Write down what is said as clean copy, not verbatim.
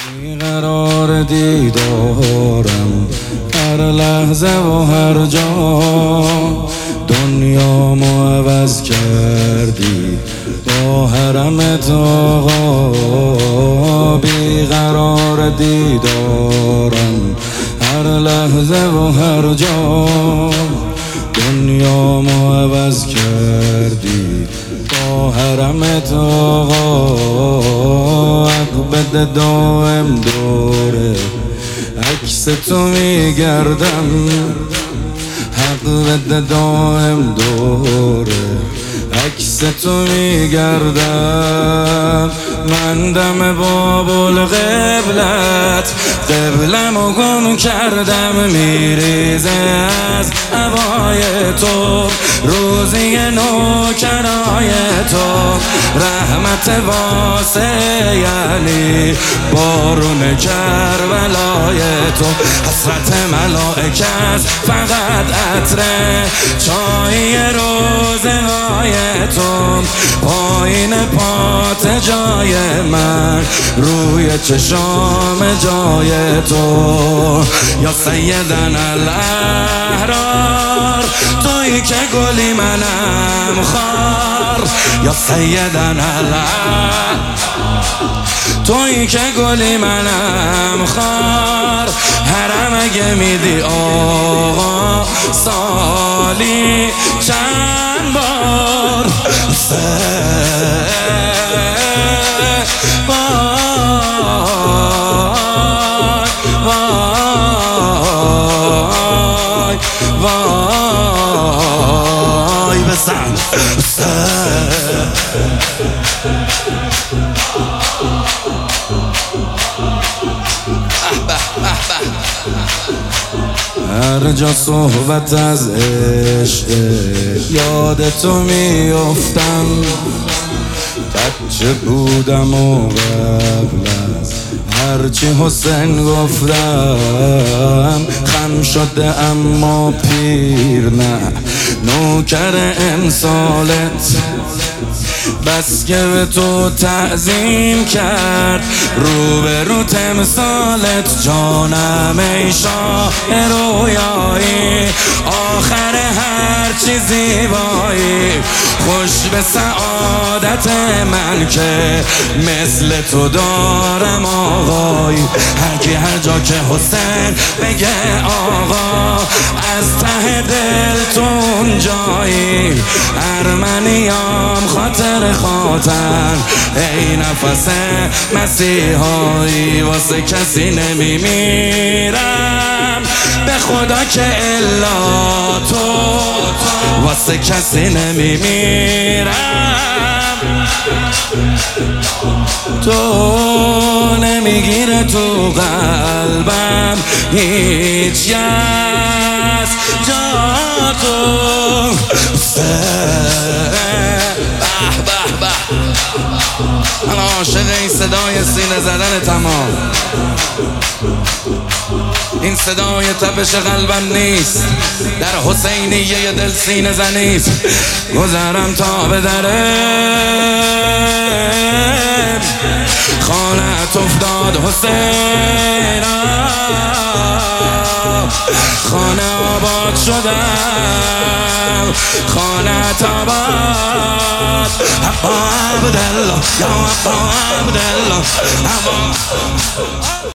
بیقرار دیدارم هر لحظه و هر جا، دنیامو عوض کردی با حرمت آقا. بیقرار دیدارم هر لحظه و هر جا، دنیامو عوض کردی با حرمت آقا. حق بده دائم دوره عکس تو میگردم، حق بده دائم دوره عکس تو میگردم. من دم بابل قبلت قبلمو گم کردم، میریزه از هوای تو روزی نوکرای تو. رحمت واسه یعنی بارون کربلای تو، حسرت ملائکت فقط عطره چای روزه های تو. پایین پات جای من، روی چشام جای تو. یا سیدنا الاحرار، تویی که گلی منم خار. یا سیدنا الاحرار، تویی که گلی منم خار. حرم اگه میدی آقا سالی چند بار، وای بزن هر جا صحبت از عشق یاد تو میافتم. بچه بودم و قبل از هرچی حسین گفتم، خم شده اما پیر نه، نوکر امسالت بس که به تو تعظیم کرد. رو به رو تمثالت جانم ای شاه رویایی، آخر هر چی زیبایی. خوش به سعادت من که مثل تو دارم آقایی. هرکی هر جا که حسین بگه آقا، از ته دل تو اونجایی. ارمنیام خاطر خاطر ای نفس مسیحایی. واسه کسی نمیمیرم به خدا که الا تو، واسه کسی نمیمیرم. تو نمیگیره تو قلبم هیچ از جا تو. من عاشق این صدای سینه زدن تمام. این صدای تپش قلبم نیست، در حسینیه دل سینه زنیست. گذرم تا به دره خانت افتاد حسین، خانه آباد شدم، خانت آباد. ابا عبدالله یا ابا عبدالله،